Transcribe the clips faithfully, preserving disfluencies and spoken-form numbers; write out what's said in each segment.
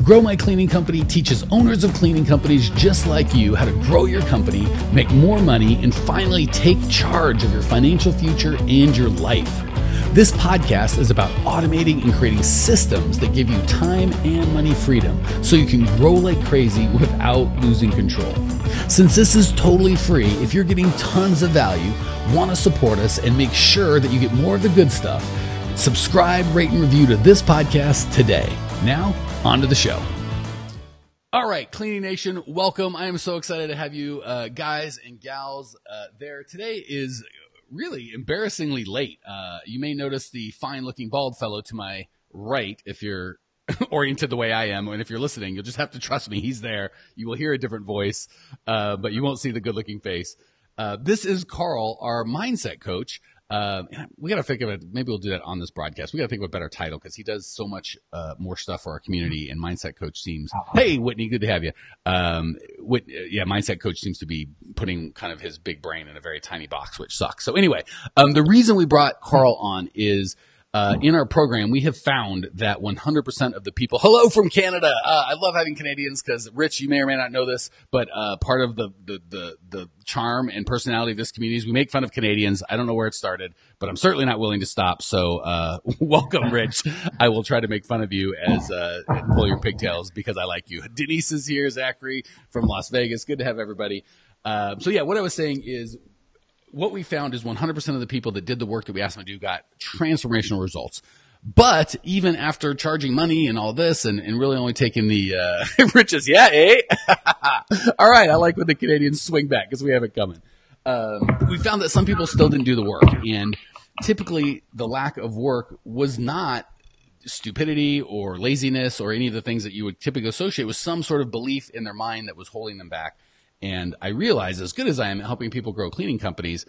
Grow My Cleaning Company teaches owners of cleaning companies just like you how to grow your company, make more money, and finally take charge of your financial future and your life. This podcast is about automating and creating systems that give you time and money freedom so you can grow like crazy without losing control. Since this is totally free, if you're getting tons of value, want to support us, and make sure that you get more of the good stuff, subscribe, rate, and review to this podcast today. Now, on to the show. All right, Cleaning Nation, welcome. I am so excited to have you uh, guys and gals uh, there. Today is really embarrassingly late. Uh, you may notice the fine-looking bald fellow to my right if you're oriented the way I am, and if you're listening, you'll just have to trust me. He's there. You will hear a different voice, uh, but you won't see the good-looking face. Uh, this is Carl, our mindset coach. Uh, we got to think of it. Maybe we'll do that on this broadcast. We got to think of a better title because he does so much uh, more stuff for our community. And Mindset Coach seems, hey, Whitney, good to have you. Um, Whit, yeah, Mindset Coach seems to be putting kind of his big brain in a very tiny box, which sucks. So anyway, um, the reason we brought Carl on is uh, in our program, we have found that one hundred percent of the people, hello from Canada. Uh, I love having Canadians because, Rich, you may or may not know this, but uh, part of the, the, the, the charm and personality of this community is we make fun of Canadians. I don't know where it started, but I'm certainly not willing to stop. So uh, welcome, Rich. I will try to make fun of you as uh, and pull your pigtails because I like you. Denise is here, Zachary from Las Vegas. Good to have everybody. Uh, so yeah, what I was saying is, what we found is one hundred percent of the people that did the work that we asked them to do got transformational results. But even after charging money and all this and, and really only taking the uh, riches, yeah, eh? All right, I like when the Canadians swing back because we have it coming. Um, we found that some people still didn't do the work. And typically the lack of work was not stupidity or laziness or any of the things that you would typically associate with some sort of belief in their mind that was holding them back. And I realize, as good as I am at helping people grow cleaning companies,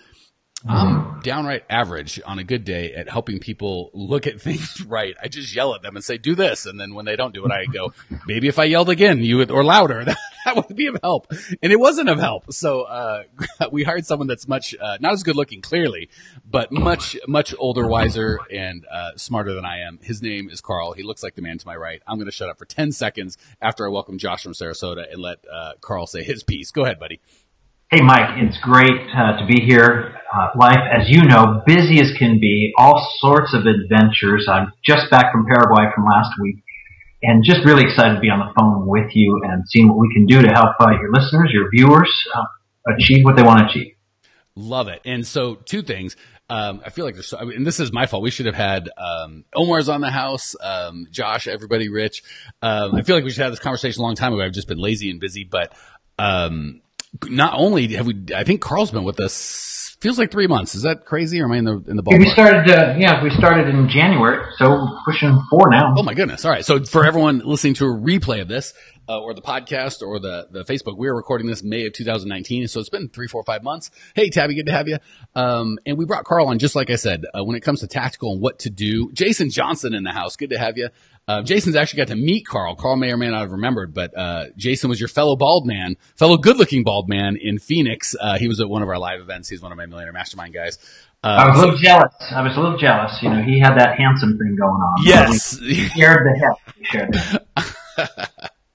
I'm downright average on a good day at helping people look at things right. I just yell at them and say, do this. And then when they don't do it, I go, maybe if I yelled again, you would, or louder, that, that would be of help. And it wasn't of help. So, uh, we hired someone that's much, uh, not as good looking, clearly, but much, much older, wiser, and, uh, smarter than I am. His name is Carl. He looks like the man to my right. I'm going to shut up for ten seconds after I welcome Josh from Sarasota and let, uh, Carl say his piece. Go ahead, buddy. Hey, Mike, it's great uh, to be here. Uh, life, as you know, busy as can be, all sorts of adventures. I'm just back from Paraguay from last week and just really excited to be on the phone with you and seeing what we can do to help uh, your listeners, your viewers, uh, achieve what they want to achieve. Love it. And so two things. Um, I feel like there's so, I mean, and this is my fault. We should have had um, Omar's on the house, um, Josh, everybody, Rich. Um, I feel like we should have this conversation a long time ago. I've just been lazy and busy, but um, not only have we, I think Carl's been with us, feels like three months. Is that crazy or am I in the, in the ballpark? We started, uh, yeah, we started in January, so pushing four now. Oh my goodness. All right. So for everyone listening to a replay of this, uh, or the podcast or the, the Facebook, we are recording this May of two thousand nineteen. So it's been three, four, five months. Hey, Tabby, good to have you. Um, and we brought Carl on, just like I said, uh, when it comes to tactical and what to do. Jason Johnson in the house. Good to have you. Uh, Jason's actually got to meet Carl. Carl may or may not have remembered, but uh, Jason was your fellow bald man, fellow good-looking bald man in Phoenix. Uh, he was at one of our live events. He's one of my Millionaire Mastermind guys. Uh, I was a little jealous. I was a little jealous. You know, he had that handsome thing going on. Yes. He shared the hip. He shared the hip.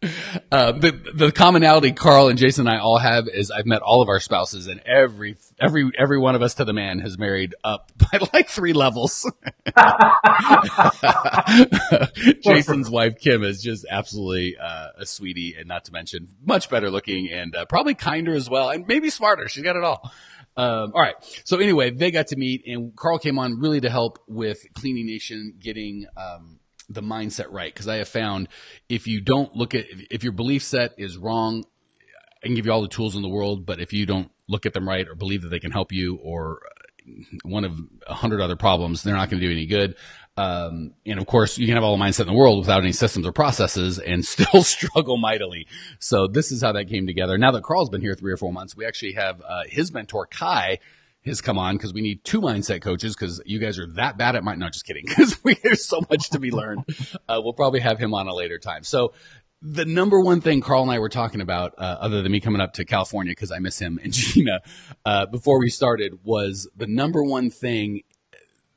Uh, the, the commonality Carl and Jason and I all have is I've met all of our spouses, and every, every, every one of us to the man has married up by like three levels. Jason's wife, Kim, is just absolutely, uh, a sweetie, and not to mention much better looking and uh, probably kinder as well, and maybe smarter. She's got it all. Um, all right. So anyway, they got to meet, and Carl came on really to help with Cleaning Nation getting, um, the mindset right. Cause I have found if you don't look at, if your belief set is wrong, I can give you all the tools in the world, but if you don't look at them right or believe that they can help you, or one of a hundred other problems, they're not going to do any good. Um, and of course you can have all the mindset in the world without any systems or processes and still struggle mightily. So this is how that came together. Now that Carl's been here three or four months, we actually have, uh, his mentor, Kai, has come on because we need two mindset coaches because you guys are that bad at mind. No, just kidding. Because there's so much to be learned. Uh, we'll probably have him on a later time. So the number one thing Carl and I were talking about, uh, other than me coming up to California because I miss him and Gina, uh, before we started, was the number one thing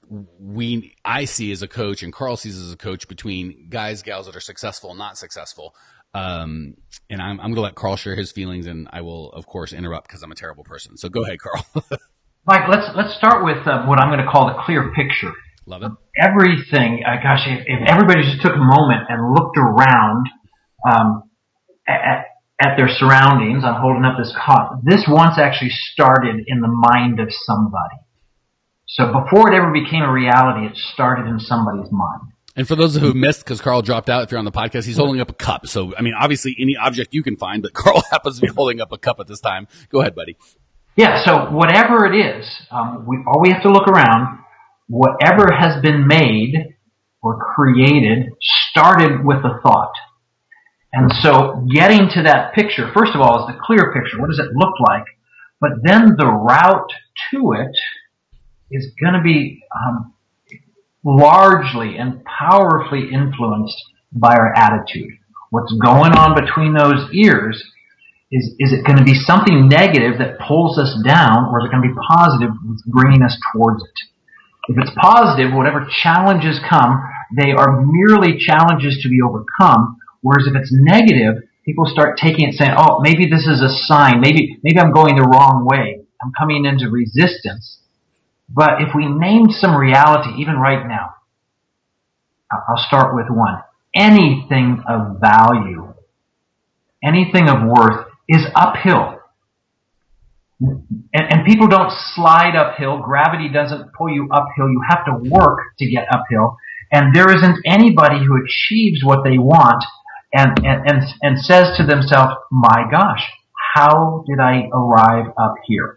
we I see as a coach and Carl sees as a coach between guys, gals that are successful and not successful. Um, and I'm, I'm going to let Carl share his feelings, and I will, of course, interrupt because I'm a terrible person. So go ahead, Carl. Mike, let's let's start with uh, what I'm going to call the clear picture. Love it. Everything, uh, gosh, if, if everybody just took a moment and looked around um, at, at their surroundings, I'm holding up this cup. This once actually started in the mind of somebody. So before it ever became a reality, it started in somebody's mind. And for those who missed, because Carl dropped out, if you're on the podcast, he's holding up a cup. So, I mean, obviously any object you can find, but Carl happens to be holding up a cup at this time. Go ahead, buddy. Yeah, so whatever it is, um, we, all we have to look around, whatever has been made or created started with a thought. And so getting to that picture, first of all, is the clear picture. What does it look like? But then the route to it is going to be um, largely and powerfully influenced by our attitude. What's going on between those ears, is, is it going to be something negative that pulls us down, or is it going to be positive that's bringing us towards it? If it's positive, whatever challenges come, they are merely challenges to be overcome, whereas if it's negative, people start taking it saying, oh, maybe this is a sign, maybe maybe I'm going the wrong way, I'm coming into resistance. But if we named some reality, even right now, I'll start with one. Anything of value, anything of worth is uphill. And, and people don't slide uphill. Gravity doesn't pull you uphill. You have to work to get uphill. And there isn't anybody who achieves what they want and, and, and, and says to themselves, my gosh, how did I arrive up here?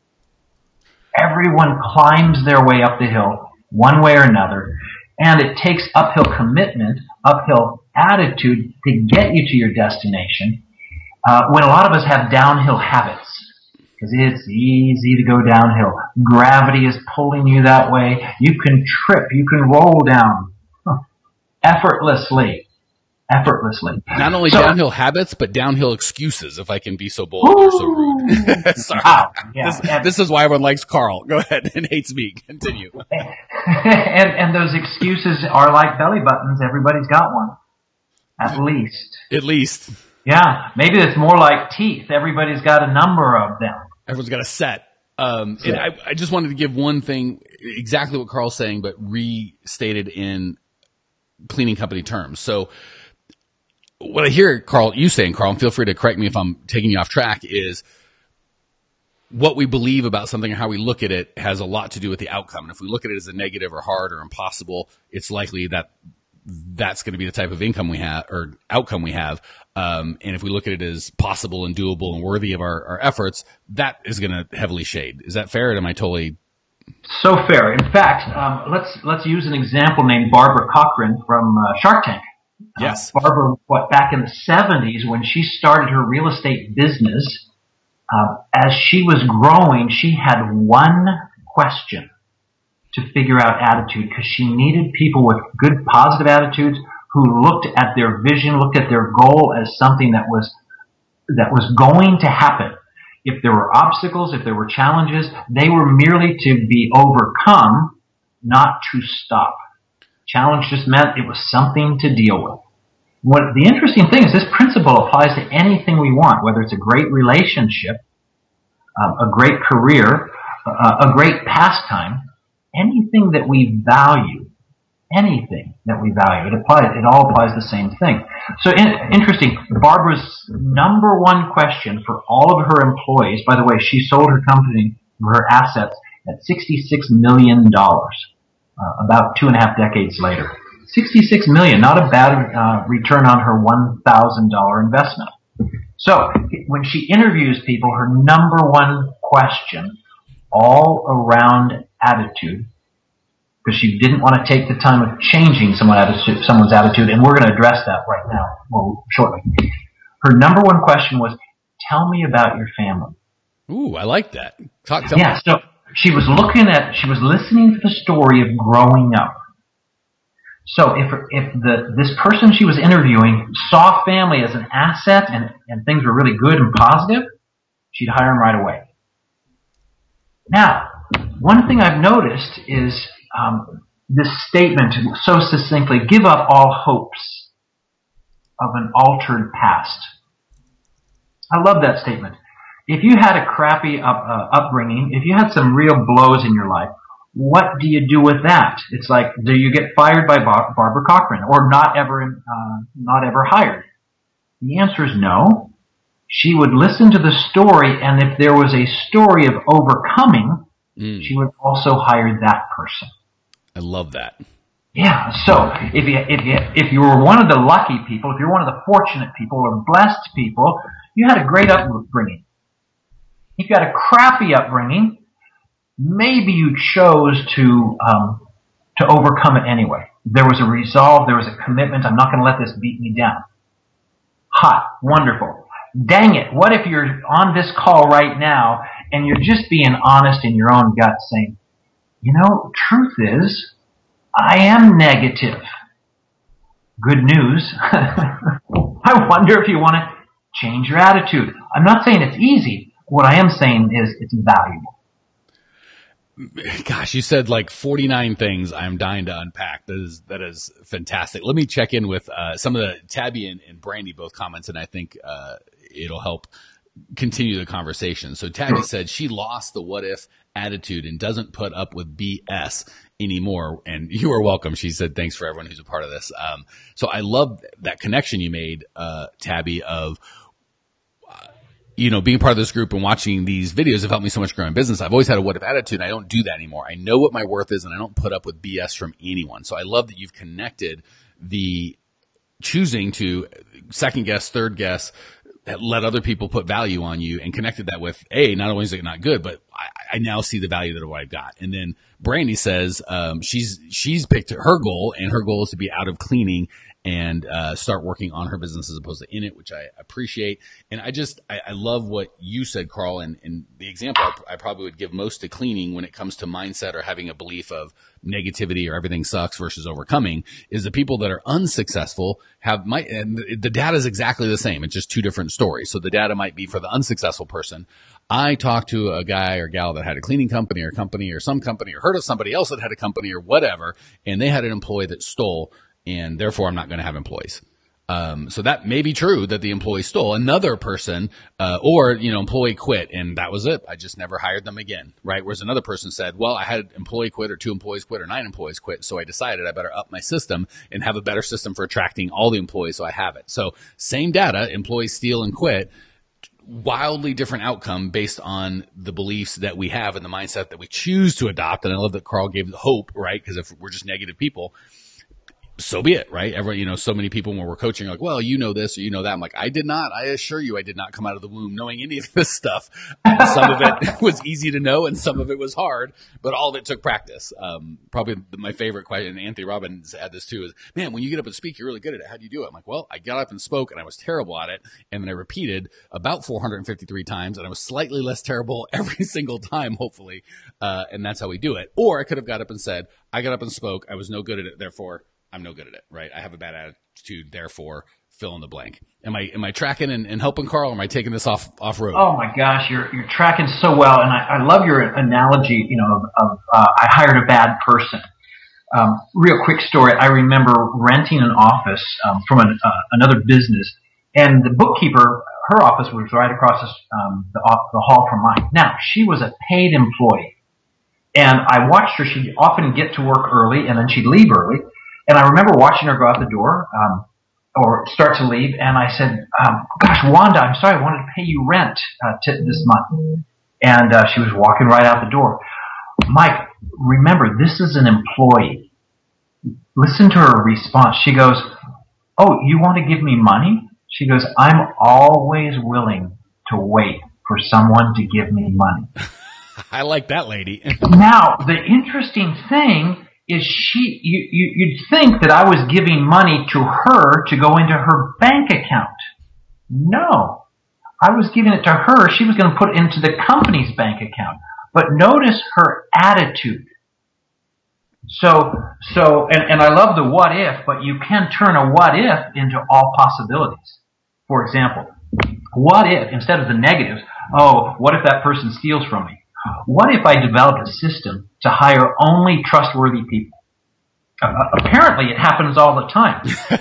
Everyone climbs their way up the hill, one way or another, and it takes uphill commitment, uphill attitude to get you to your destination, uh, when a lot of us have downhill habits, because it's easy to go downhill. Gravity is pulling you that way. You can trip, you can roll down huh, effortlessly. Effortlessly. Not only so, downhill habits, but downhill excuses, if I can be so bold ooh, or so rude. Sorry. Wow, yeah, this, and, this is why everyone likes Carl. Go ahead and hates me. Continue. and, and those excuses are like belly buttons. Everybody's got one. At least. At least. Yeah. Maybe it's more like teeth. Everybody's got a number of them. Everyone's got a set. Um, and I, I just wanted to give one thing, exactly what Carl's saying, but restated in cleaning company terms. So, what I hear, Carl, you saying, Carl, and feel free to correct me if I'm taking you off track, is what we believe about something and how we look at it has a lot to do with the outcome. And if we look at it as a negative or hard or impossible, it's likely that that's going to be the type of income we have or outcome we have. Um, and if we look at it as possible and doable and worthy of our, our efforts, that is going to heavily shade. Is that fair? Or am I totally... So fair. In fact, um, let's let's use an example named Barbara Cochran from uh, Shark Tank. Yes. Uh, Barbara, what, back in the seventies, when she started her real estate business, uh, as she was growing, she had one question to figure out attitude, because she needed people with good, positive attitudes who looked at their vision, looked at their goal as something that was that was going to happen. If there were obstacles, if there were challenges, they were merely to be overcome, not to stop. Challenge just meant it was something to deal with. What the interesting thing is, this principle applies to anything we want, whether it's a great relationship, um, a great career, uh, a great pastime, anything that we value, anything that we value, it applies. It all applies the same thing. So in, interesting. Barbara's number one question for all of her employees. By the way, she sold her company, her assets, at sixty-six million dollars. Uh, about two and a half decades later. sixty-six million dollars, not a bad uh, return on her one thousand dollars investment. So, when she interviews people, her number one question, all around attitude, because she didn't want to take the time of changing someone attitude, someone's attitude, and we're going to address that right now, well, shortly. Her number one question was, tell me about your family. Ooh, I like that. Talk to yeah, me. So, She was looking at, she was listening to the story of growing up. So if if the this person she was interviewing saw family as an asset and, and things were really good and positive, she'd hire him right away. Now, one thing I've noticed is um, this statement so succinctly: give up all hopes of an altered past. I love that statement. If you had a crappy up, uh, upbringing, if you had some real blows in your life, what do you do with that? It's like, do you get fired by Bar- Barbara Cochran or not ever, uh, not ever hired? The answer is no. She would listen to the story, and if there was a story of overcoming, mm. she would also hire that person. I love that. Yeah. So if you if you if you were one of the lucky people, if you're one of the fortunate people or blessed people, you had a great upbringing. If you had a crappy upbringing, maybe you chose to um, to overcome it anyway. There was a resolve. There was a commitment. I'm not going to let this beat me down. Hot. Wonderful. Dang it. What if you're on this call right now and you're just being honest in your own gut saying, you know, truth is, I am negative. Good news. I wonder if you want to change your attitude. I'm not saying it's easy. What I am saying is it's valuable. Gosh, you said like forty-nine things I'm dying to unpack. That is, that is fantastic. Let me check in with uh, some of the Tabby and, and Brandy both comments, and I think uh, it'll help continue the conversation. So Tabby said she lost the what if attitude and doesn't put up with B S anymore. And you are welcome. She said, thanks for everyone who's a part of this. Um, so I love that connection you made, uh, Tabby, of, uh, you know, being part of this group and watching these videos have helped me so much grow in business. I've always had a what if attitude, and I don't do that anymore. I know what my worth is, and I don't put up with B S from anyone. So I love that you've connected the choosing to second guess, third guess, let other people put value on you, and connected that with, A, not only is it not good, but I, I now see the value that what I've got. And then Brandy says, um, she's, she's picked her goal, and her goal is to be out of cleaning and, uh, start working on her business as opposed to in it, which I appreciate. And I just, I, I love what you said, Carl, and, and the example I, I probably would give most to cleaning when it comes to mindset or having a belief of negativity or everything sucks versus overcoming is the people that are unsuccessful have my, and the data is exactly the same. It's just two different stories. So the data might be for the unsuccessful person. I talked to a guy or gal that had a cleaning company or company or some company, or heard of somebody else that had a company or whatever, and they had an employee that stole, and therefore I'm not going to have employees. Um, so that may be true that the employee stole. Another person, uh, or, you know, employee quit, and that was it. I just never hired them again, right? Whereas another person said, well, I had an employee quit, or two employees quit, or nine employees quit. So I decided I better up my system and have a better system for attracting all the employees. So I have it. So same data, employees steal and quit, wildly different outcome based on the beliefs that we have and the mindset that we choose to adopt. And I love that Carl gave the hope, right? Because if we're just negative people, so be it, right? Every, you know, so many people when we're coaching are like, well, you know this or you know that. I'm like, I did not. I assure you I did not come out of the womb knowing any of this stuff. Some of it was easy to know and some of it was hard, but all of it took practice. Um, probably my favorite question, and Anthony Robbins had this too, is, man, when you get up and speak, you're really good at it. How do you do it? I'm like, well, I got up and spoke and I was terrible at it. And then I repeated about four hundred fifty-three times, and I was slightly less terrible every single time, hopefully. Uh, and that's how we do it. Or I could have got up and said, I got up and spoke. I was no good at it. Therefore, I'm no good at it, right? I have a bad attitude, therefore fill in the blank. Am I am I tracking and, and helping, Carl, or am I taking this off off road? Oh my gosh, you're you're tracking so well, and I, I love your analogy, you know, of, of uh, I hired a bad person. Um, real quick story. I remember renting an office um, from an, uh, another business, and the bookkeeper, her office was right across the, um, the, the hall from mine. Now, she was a paid employee, and I watched her. She'd often get to work early, and then she'd leave early. And I remember watching her go out the door, um, or start to leave, and I said, um, gosh, Wanda, I'm sorry, I wanted to pay you rent uh, t- this month. And uh, she was walking right out the door. Mike, remember, this is an employee. Listen to her response. She goes, oh, you want to give me money? She goes, I'm always willing to wait for someone to give me money. I like that lady. Now, the interesting thing is she, you, you, you'd think that I was giving money to her to go into her bank account. No. I was giving it to her. She was going to put it into the company's bank account. But notice her attitude. So, so, and, and I love the what if, but you can turn a what if into all possibilities. For example, what if, instead of the negatives, oh, what if that person steals from me? What if I developed a system to hire only trustworthy people? Uh, apparently, it happens all the time.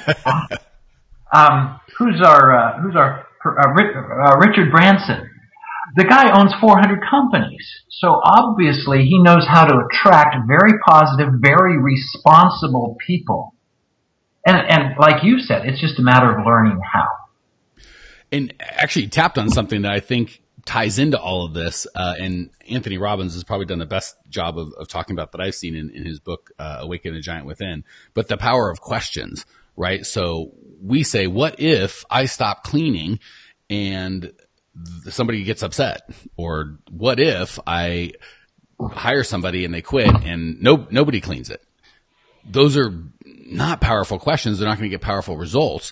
um, who's our uh, Who's our uh, uh, Richard Branson? The guy owns four hundred companies, so obviously he knows how to attract very positive, very responsible people. And, and like you said, it's just a matter of learning how. And actually you tapped on something that I think ties into all of this. Uh, and Anthony Robbins has probably done the best job of, of talking about that I've seen in, in his book, uh, Awaken the Giant Within, but the power of questions, right? So we say, what if I stop cleaning and somebody gets upset? Or what if I hire somebody and they quit and no, nobody cleans it? Those are not powerful questions. They're not going to get powerful results.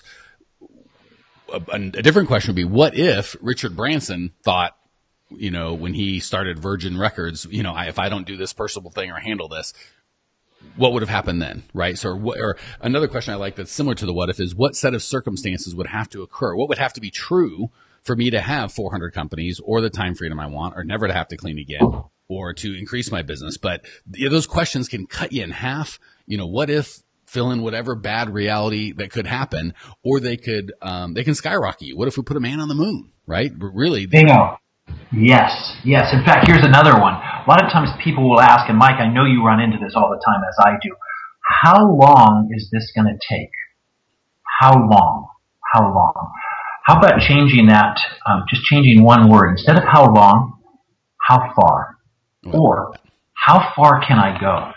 A, a different question would be, what if Richard Branson thought, you know, when he started Virgin Records, you know, I, if I don't do this personal thing or handle this, what would have happened then, right? So, or, what, or another question I like that's similar to the what if is, what set of circumstances would have to occur? What would have to be true for me to have four hundred companies or the time freedom I want, or never to have to clean again, or to increase my business? But you know, those questions can cut you in half. You know, what if, fill in whatever bad reality that could happen, or they could, um, they can skyrocket you. What if we put a man on the moon, right? But really. Bingo. Yes. Yes. In fact, here's another one. A lot of times people will ask, and Mike, I know you run into this all the time as I do. How long is this going to take? How long? How long? How about changing that, um, just changing one word. Instead of how long, how far? Or how far can I go?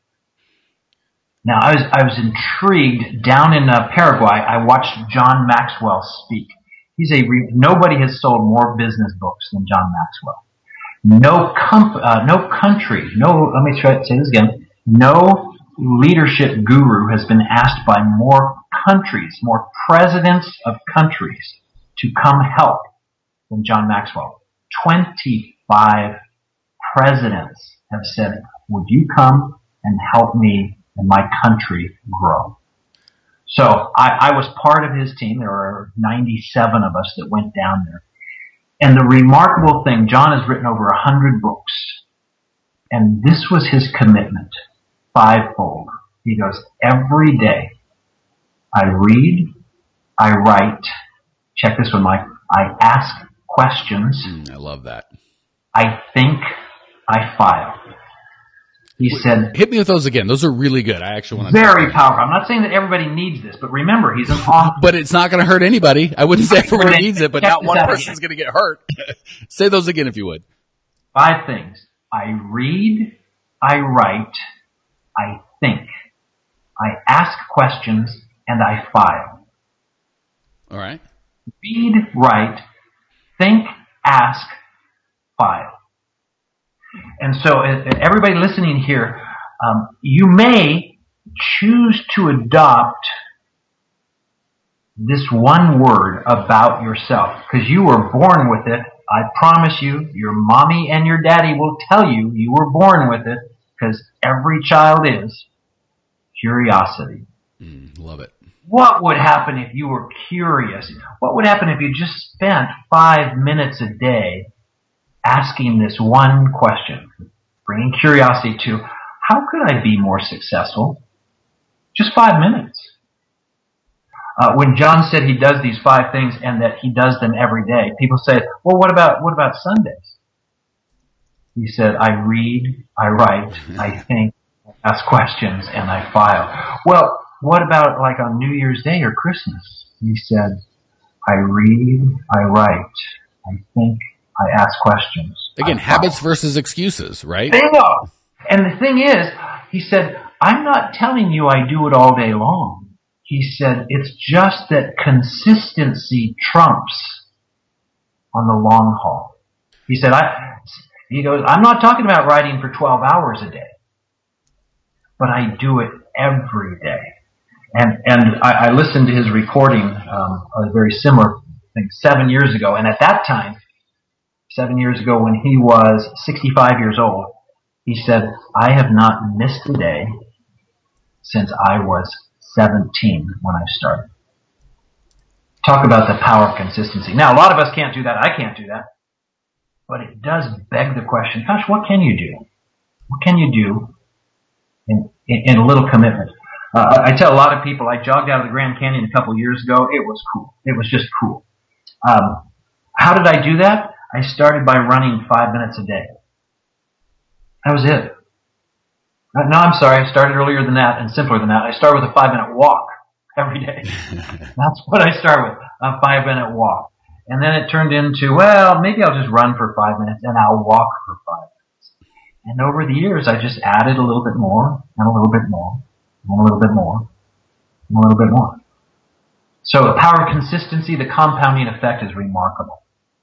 Now, I was, I was intrigued. Down in uh, Paraguay, I watched John Maxwell speak. He's a re- nobody has sold more business books than John Maxwell. No comp- uh, no country, no, let me try to say this again. No leadership guru has been asked by more countries, more presidents of countries to come help than John Maxwell. twenty-five presidents have said, would you come and help me and my country grow? So I, I was part of his team. There were ninety-seven of us that went down there. And the remarkable thing, John has written over one hundred books. And this was his commitment, fivefold. He goes, every day I read, I write, check this one, Mike, I ask questions. Mm, I love that. I think, I file. He said, hit me with those again. Those are really good. I actually want to. Very powerful. I'm not saying that everybody needs this, but remember, he's an author. But it's not going to hurt anybody. I wouldn't say everybody needs it, but not one person's going to get hurt. Say those again if you would. Five things. I read, I write, I think, I ask questions, and I file. All right. Read, write, think, ask, file. And so everybody listening here, um, you may choose to adopt this one word about yourself because you were born with it. I promise you, your mommy and your daddy will tell you you were born with it because every child is. Curiosity. Mm, love it. What would happen if you were curious? What would happen if you just spent five minutes a day asking this one question, bringing curiosity to, how could I be more successful? Just five minutes. Uh, when John said he does these five things and that he does them every day, people say, well, what about, what about Sundays? He said, I read, I write, I think, I ask questions, and I file. Well, what about like on New Year's Day or Christmas? He said, I read, I write, I think, I ask questions. Again, habits versus excuses, right? Bingo! And the thing is, he said, I'm not telling you I do it all day long. He said, it's just that consistency trumps on the long haul. He said, I, he goes, I'm not talking about writing for twelve hours a day, but I do it every day. And, and I, I listened to his recording, um, a very similar thing seven years ago. And at that time, Seven years ago when he was sixty-five years old, he said, I have not missed a day since I was seventeen when I started. Talk about the power of consistency. Now, a lot of us can't do that. I can't do that. but it does beg the question, gosh, what can you do? What can you do in, in, in a little commitment? Uh, I tell a lot of people, I jogged out of the Grand Canyon a couple years ago. It was cool. It was just cool. Um, how did I do that? I started by running five minutes a day. That was it. Uh, no, I'm sorry. I started earlier than that and simpler than that. I started with a five-minute walk every day. That's what I start with, a five-minute walk. And then it turned into, well, maybe I'll just run for five minutes and I'll walk for five minutes. And over the years, I just added a little bit more and a little bit more. And a little bit more, and a little bit more. So the power of consistency, the compounding effect is remarkable.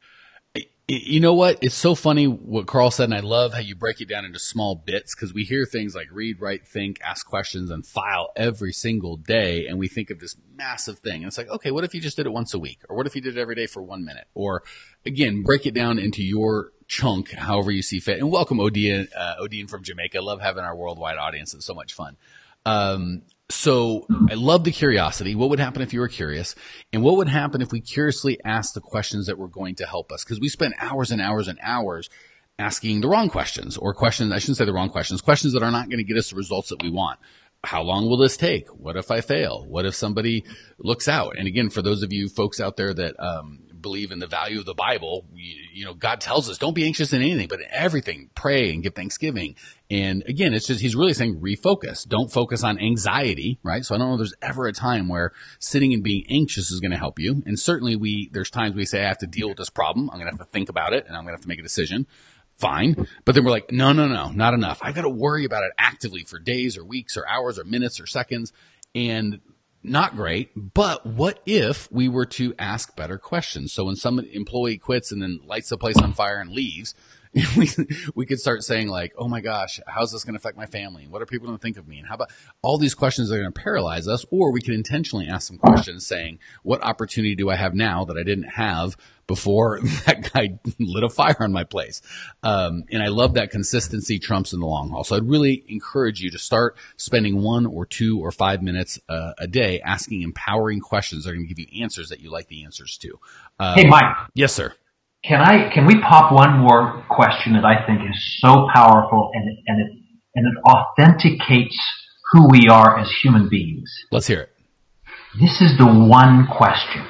You know what? It's so funny what Carl said, and I love how you break it down into small bits, because we hear things like read, write, think, ask questions, and file every single day, and we think of this massive thing. And it's like, okay, what if you just did it once a week? Or what if you did it every day for one minute? Or, again, break it down into your chunk, however you see fit. And welcome, Odin, uh, Odin from Jamaica. Love having our worldwide audience. It's so much fun. Um, so I love the curiosity. What would happen if you were curious? And what would happen if we curiously asked the questions that were going to help us? Because we spend hours and hours and hours asking the wrong questions, or questions, I shouldn't say the wrong questions, questions that are not going to get us the results that we want. How long will this take? What if I fail? What if somebody looks out? And again, for those of you folks out there that, um, believe in the value of the Bible, we, you know, God tells us, don't be anxious in anything, but in everything, pray and give thanksgiving. And again, it's just, he's really saying refocus. Don't focus on anxiety, right? So I don't know if there's ever a time where sitting and being anxious is going to help you. And certainly we, there's times we say, I have to deal with this problem. I'm going to have to think about it and I'm going to have to make a decision. Fine. But then we're like, no, no, no, not enough. I've got to worry about it actively for days or weeks or hours or minutes or seconds. And not great, but what if we were to ask better questions? So when some employee quits and then lights the place on fire and leaves, we, we could start saying like, oh my gosh, how's this going to affect my family? What are people going to think of me? And how about all these questions that are going to paralyze us? Or we could intentionally ask some questions saying, what opportunity do I have now that I didn't have before that guy lit a fire on my place? Um, and I love that consistency trumps in the long haul. So I'd really encourage you to start spending one or two or five minutes uh, a day asking empowering questions that are going to give you answers that you like the answers to. Um, hey, Mike. Yes, sir. Can I, can we pop one more question that I think is so powerful and it, and it, and it authenticates who we are as human beings? Let's hear it. This is the one question.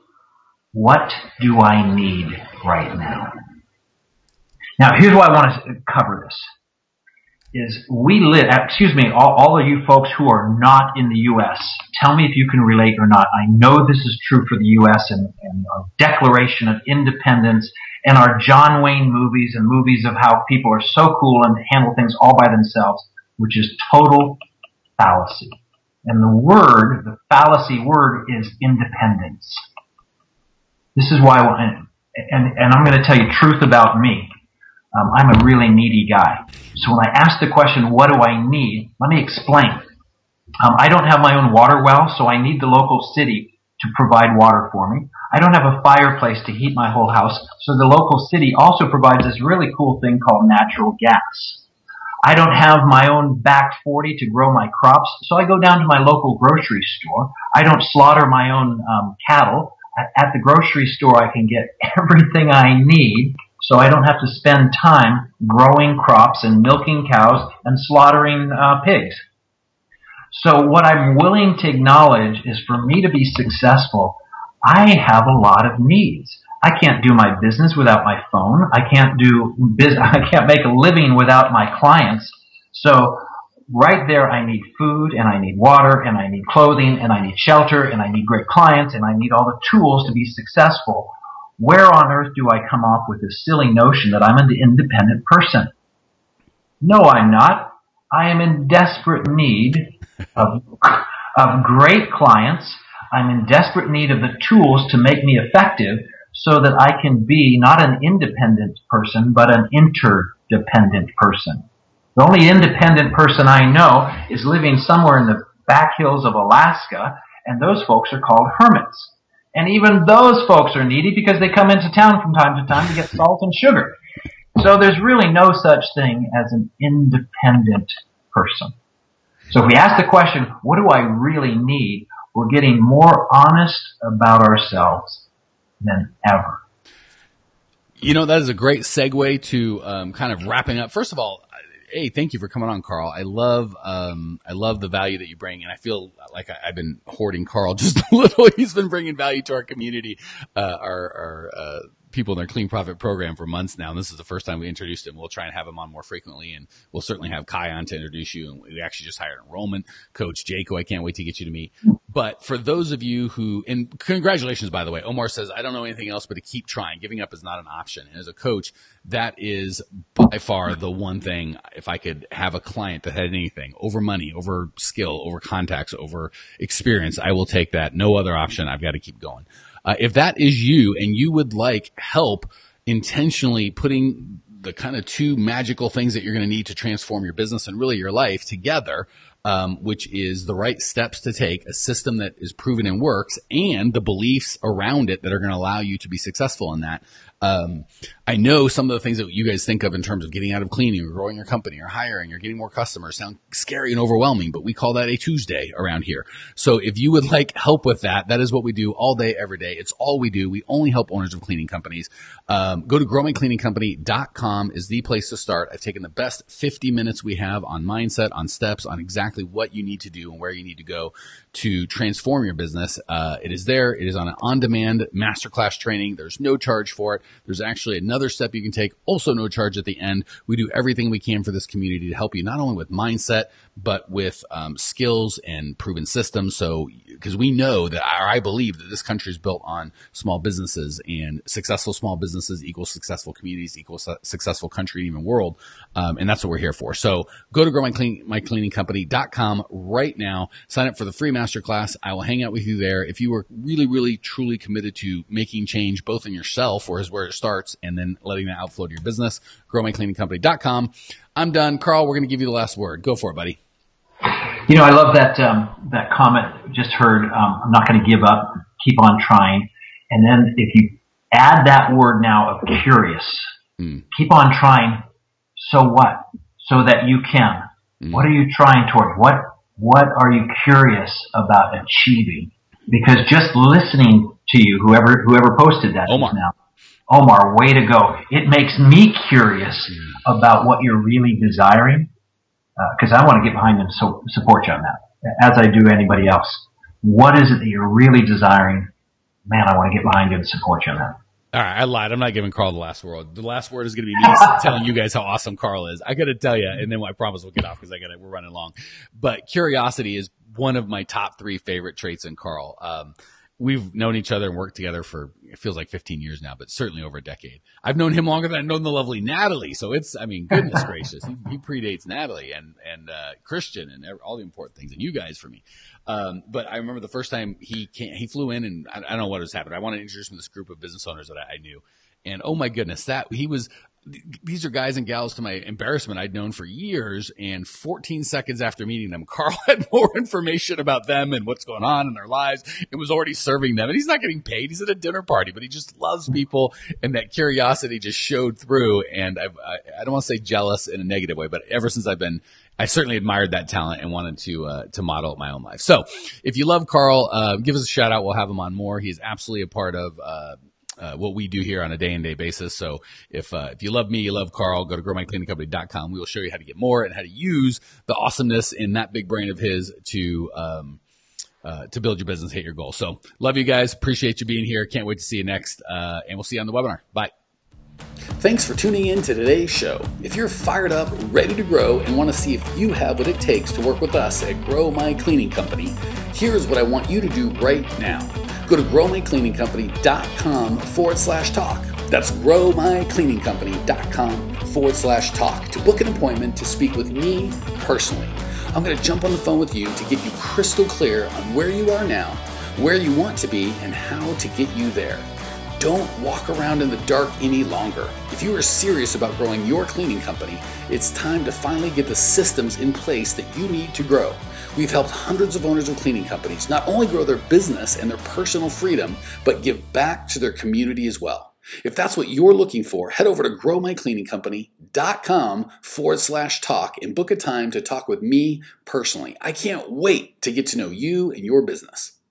What do I need right now? Now, here's why I want to cover this. Is we live, excuse me, all, all of you folks who are not in the U S, tell me if you can relate or not. I know this is true for the U S and, and our Declaration of Independence and our John Wayne movies and movies of how people are so cool and handle things all by themselves, which is total fallacy. And the word, the fallacy word is independence. This is why, and, and, and I'm going to tell you truth about me. Um, I'm a really needy guy. So when I ask the question, what do I need? Let me explain. Um, I don't have my own water well, so I need the local city to provide water for me. I don't have a fireplace to heat my whole house, so the local city also provides this really cool thing called natural gas. I don't have my own back forty to grow my crops, so I go down to my local grocery store. I don't slaughter my own um, cattle. At the grocery store, I can get everything I need, so I don't have to spend time growing crops and milking cows and slaughtering uh, pigs. So what I'm willing to acknowledge is for me to be successful, I have a lot of needs. I can't do my business without my phone. I can't do biz- I can't make a living without my clients. So right there, I need food, and I need water, and I need clothing, and I need shelter, and I need great clients, and I need all the tools to be successful. Where on earth do I come off with this silly notion that I'm an independent person? No, I'm not. I am in desperate need of, of great clients. I'm in desperate need of the tools to make me effective so that I can be not an independent person, but an interdependent person. The only independent person I know is living somewhere in the back hills of Alaska, and those folks are called hermits. And even those folks are needy because they come into town from time to time to get salt and sugar. So there's really no such thing as an independent person. So if we ask the question, what do I really need? We're getting more honest about ourselves than ever. You know, that is a great segue to um, kind of wrapping up. First of all, hey, thank you for coming on, Carl. I love, um, I love the value that you bring, and I feel like I, I've been hoarding Carl just a little. He's been bringing value to our community, uh, our, our uh, people in their Clean Profit program for months now. And this is the first time we introduced him. We'll try and have him on more frequently, and we'll certainly have Kai on to introduce you. And we actually just hired enrollment coach Jake, who I can't wait to get you to meet. But for those of you who, and congratulations, by the way, Omar says, I don't know anything else but to keep trying. Giving up is not an option. And as a coach, that is by far the one thing, if I could have a client that had anything over money, over skill, over contacts, over experience, I will take that. No other option. I've got to keep going. Uh, if that is you and you would like help intentionally putting the kind of two magical things that you're going to need to transform your business and really your life together, um, which is the right steps to take, a system that is proven and works, and the beliefs around it that are going to allow you to be successful in that. Um, I know some of the things that you guys think of in terms of getting out of cleaning or growing your company or hiring or getting more customers sound scary and overwhelming, but we call that a Tuesday around here. So if you would like help with that, that is what we do all day, every day. It's all we do. We only help owners of cleaning companies. Um, go to grow my cleaning company dot com is the place to start. I've taken the best fifty minutes we have on mindset, on steps, on exactly what you need to do and where you need to go to transform your business. Uh, it is there. It is on an on-demand masterclass training. There's no charge for it. There's actually another step you can take, also no charge at the end. We do everything we can for this community to help you, not only with mindset, but with um, skills and proven systems. So, because we know that, or I believe that this country is built on small businesses, and successful small businesses equals successful communities, equals su- successful country, and even world. Um, and that's what we're here for. So go to grow my clean, my cleaning company dot com right now. Sign up for the free masterclass. I will hang out with you there. If you are really, really, truly committed to making change, both in yourself, or is where it starts, and then letting that outflow to your business, grow my cleaning company dot com. I'm done. Carl, we're going to give you the last word. Go for it, buddy. You know, I love that um, that comment just heard. Um, I'm not going to give up. Keep on trying. And then if you add that word now of curious, mm. keep on trying. So what? So that you can. Mm. What are you trying toward? What What are you curious about achieving? Because just listening to you, whoever whoever posted that Omar. Just now, Omar, way to go. It makes me curious mm. about what you're really desiring. Because uh, I want to get behind and so, support you on that, as I do anybody else. What is it that you're really desiring? Man, I want to get behind you and support you on that. All right, I lied. I'm not giving Carl the last word. The last word is going to be me telling you guys how awesome Carl is. I got to tell you, and then I promise we'll get off because I got we're running long. But curiosity is one of my top three favorite traits in Carl. Um, We've known each other and worked together for, it feels like fifteen years now, but certainly over a decade. I've known him longer than I've known the lovely Natalie. So it's, I mean, goodness gracious. He, he predates Natalie and, and, uh, Christian and all the important things, and you guys for me. Um, but I remember the first time he came, he flew in, and I, I don't know what was happening. I wanted to introduce him to this group of business owners that I, I knew. And oh my goodness, that he was, these are guys and gals, to my embarrassment, I'd known for years, and fourteen seconds after meeting them, Carl had more information about them and what's going on in their lives and was already serving them. And he's not getting paid. He's at a dinner party, but he just loves people, and that curiosity just showed through. And I've, I, I don't want to say jealous in a negative way, but ever since I've been, I certainly admired that talent and wanted to uh, to model it my own life. So if you love Carl, uh, give us a shout out. We'll have him on more. He is absolutely a part of uh Uh, what we do here on a day-in-day basis. So if uh, if you love me, you love Carl, go to grow my cleaning company dot com. We will show you how to get more and how to use the awesomeness in that big brain of his to um, uh, to build your business, hit your goals. So love you guys. Appreciate you being here. Can't wait to see you next. Uh, and we'll see you on the webinar. Bye. Thanks for tuning in to today's show. If you're fired up, ready to grow, and want to see if you have what it takes to work with us at Grow My Cleaning Company, here's what I want you to do right now. Go to grow my cleaning company dot com forward slash talk. That's grow my cleaning company dot com forward slash talk to book an appointment to speak with me personally. I'm going to jump on the phone with you to get you crystal clear on where you are now, where you want to be, and how to get you there. Don't walk around in the dark any longer. If you are serious about growing your cleaning company, it's time to finally get the systems in place that you need to grow. We've helped hundreds of owners of cleaning companies not only grow their business and their personal freedom, but give back to their community as well. If that's what you're looking for, head over to grow my cleaning company dot com forward slash talk and book a time to talk with me personally. I can't wait to get to know you and your business.